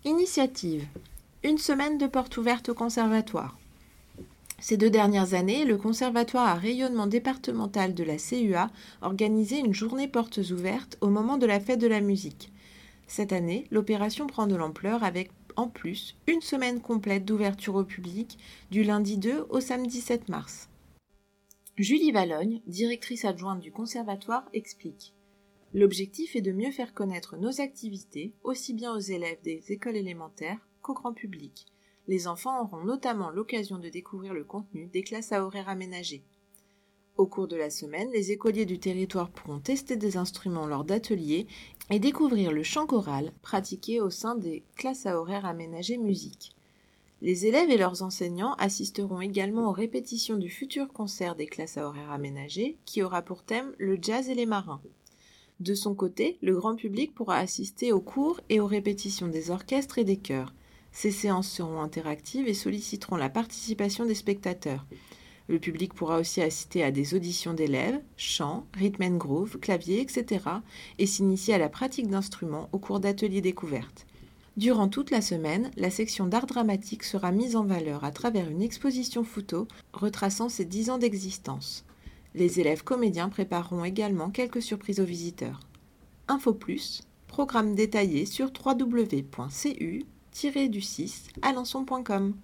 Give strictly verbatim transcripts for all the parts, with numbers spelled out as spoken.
Initiative. Une semaine de portes ouvertes au conservatoire. Ces deux dernières années, le conservatoire à rayonnement départemental de la C U A organisait une journée portes ouvertes au moment de la fête de la musique. Cette année, l'opération prend de l'ampleur avec, en plus, une semaine complète d'ouverture au public du lundi deux au samedi sept mars. Julie Vallogne, directrice adjointe du conservatoire, explique. L'objectif est de mieux faire connaître nos activités, aussi bien aux élèves des écoles élémentaires qu'au grand public. Les enfants auront notamment l'occasion de découvrir le contenu des classes à horaires aménagés. Au cours de la semaine, les écoliers du territoire pourront tester des instruments lors d'ateliers et découvrir le chant choral pratiqué au sein des classes à horaires aménagés musique. Les élèves et leurs enseignants assisteront également aux répétitions du futur concert des classes à horaires aménagés qui aura pour thème le jazz et les marins. De son côté, le grand public pourra assister aux cours et aux répétitions des orchestres et des chœurs. Ces séances seront interactives et solliciteront la participation des spectateurs. Le public pourra aussi assister à des auditions d'élèves, chant, rhythm and groove, clavier, et cetera et s'initier à la pratique d'instruments au cours d'ateliers découvertes. Durant toute la semaine, la section d'art dramatique sera mise en valeur à travers une exposition photo retraçant ses dix ans d'existence. Les élèves comédiens prépareront également quelques surprises aux visiteurs. Info plus, programme détaillé sur w w w point c u tiret du six alençon point com.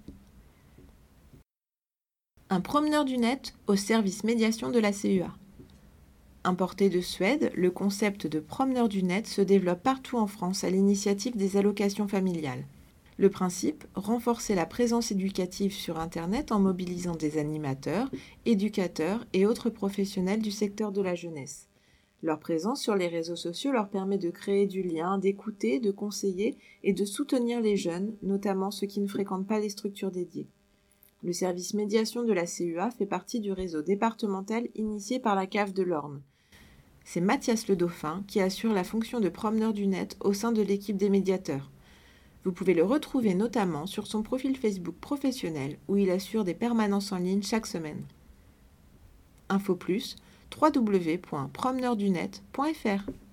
Un promeneur du net au service médiation de la C U A. Importé de Suède, le concept de promeneur du net se développe partout en France à l'initiative des allocations familiales. Le principe, renforcer la présence éducative sur Internet en mobilisant des animateurs, éducateurs et autres professionnels du secteur de la jeunesse. Leur présence sur les réseaux sociaux leur permet de créer du lien, d'écouter, de conseiller et de soutenir les jeunes, notamment ceux qui ne fréquentent pas les structures dédiées. Le service médiation de la C U A fait partie du réseau départemental initié par la C A F de l'Orne. C'est Mathias Le Dauphin qui assure la fonction de promeneur du net au sein de l'équipe des médiateurs. Vous pouvez le retrouver notamment sur son profil Facebook professionnel où il assure des permanences en ligne chaque semaine. Info plus, w w w point promeneur du net point f r.